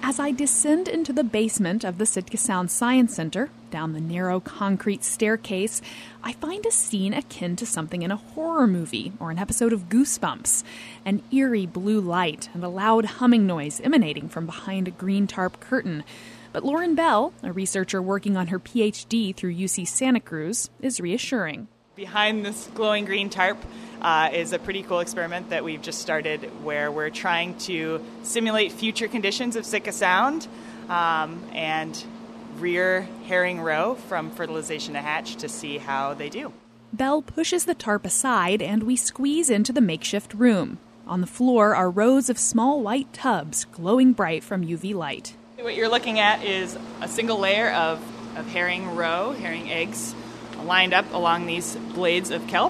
As I descend into the basement of the Sitka Sound Science Center, down the narrow concrete staircase, I find a scene akin to something in a horror movie or an episode of Goosebumps. An eerie blue light and a loud humming noise emanating from behind a green tarp curtain. But Lauren Bell, a researcher working on her PhD through UC Santa Cruz, is reassuring. Behind this glowing green tarp is a pretty cool experiment that we've just started where we're trying to simulate future conditions of Sitka Sound and rear herring roe from fertilization to hatch to see how they do. Bell pushes the tarp aside and we squeeze into the makeshift room. On the floor are rows of small white tubs glowing bright from UV light. What you're looking at is a single layer of herring roe, herring eggs, lined up along these blades of kelp.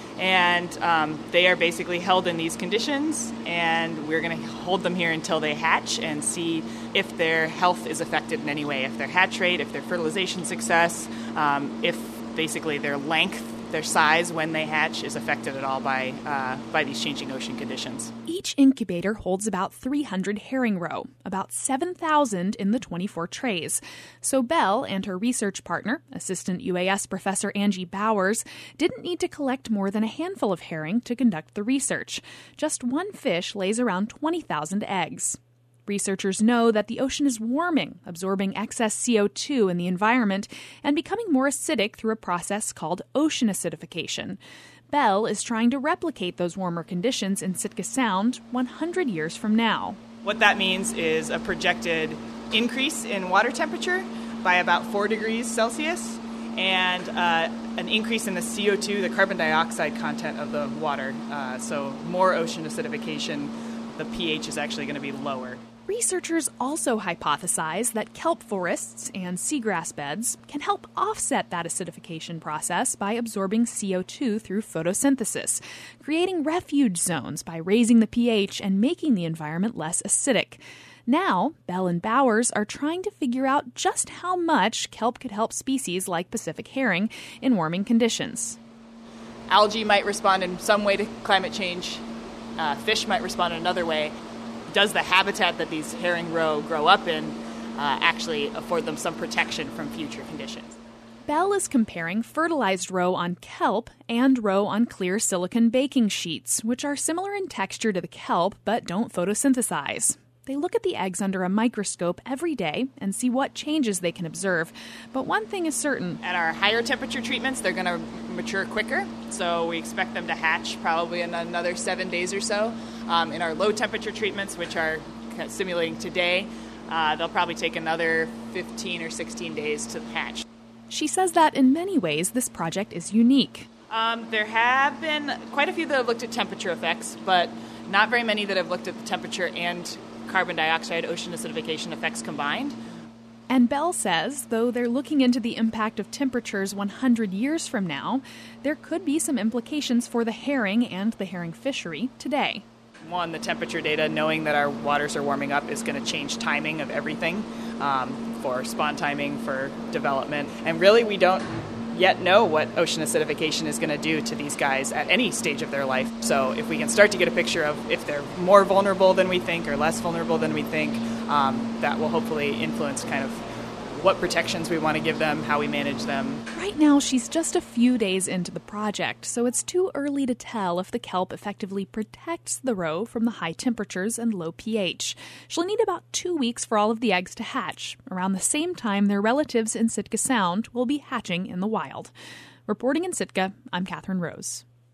And they are basically held in these conditions, and we're going to hold them here until they hatch and see if their health is affected in any way, if their hatch rate, if their fertilization success, if basically their length, their size when they hatch is affected at all by these changing ocean conditions. Each incubator holds about 300 herring roe, about 7,000 in the 24 trays. So Bell and her research partner, Assistant UAS Professor Angie Bowers, didn't need to collect more than a handful of herring to conduct the research. Just one fish lays around 20,000 eggs. Researchers know that the ocean is warming, absorbing excess CO2 in the environment and becoming more acidic through a process called ocean acidification. Bell is trying to replicate those warmer conditions in Sitka Sound 100 years from now. What that means is a projected increase in water temperature by about 4 degrees Celsius and an increase in the CO2, the carbon dioxide content of the water. So more ocean acidification, the pH is actually going to be lower. Researchers also hypothesize that kelp forests and seagrass beds can help offset that acidification process by absorbing CO2 through photosynthesis, creating refuge zones by raising the pH and making the environment less acidic. Now, Bell and Bowers are trying to figure out just how much kelp could help species like Pacific herring in warming conditions. Algae might respond in some way to climate change. Fish might respond in another way. Does the habitat that these herring roe grow up in actually afford them some protection from future conditions? Bell is comparing fertilized roe on kelp and roe on clear silicon baking sheets, which are similar in texture to the kelp but don't photosynthesize. They look at the eggs under a microscope every day and see what changes they can observe. But one thing is certain. At our higher temperature treatments, they're going to mature quicker, so we expect them to hatch probably in another 7 days or so. In our low temperature treatments, which are simulating today, they'll probably take another 15 or 16 days to hatch. She says that in many ways this project is unique. There have been quite a few that have looked at temperature effects, but not very many that have looked at the temperature and carbon dioxide ocean acidification effects combined. And Bell says, though they're looking into the impact of temperatures 100 years from now, there could be some implications for the herring and the herring fishery today. One, the temperature data, knowing that our waters are warming up, is going to change timing of everything, for spawn timing, for development. And really, we don't yet know what ocean acidification is going to do to these guys at any stage of their life. So if we can start to get a picture of if they're more vulnerable than we think or less vulnerable than we think, that will hopefully influence kind of what protections we want to give them, how we manage them. Right now, she's just a few days into the project, so it's too early to tell if the kelp effectively protects the roe from the high temperatures and low pH. She'll need about 2 weeks for all of the eggs to hatch, around the same time their relatives in Sitka Sound will be hatching in the wild. Reporting in Sitka, I'm Catherine Rose.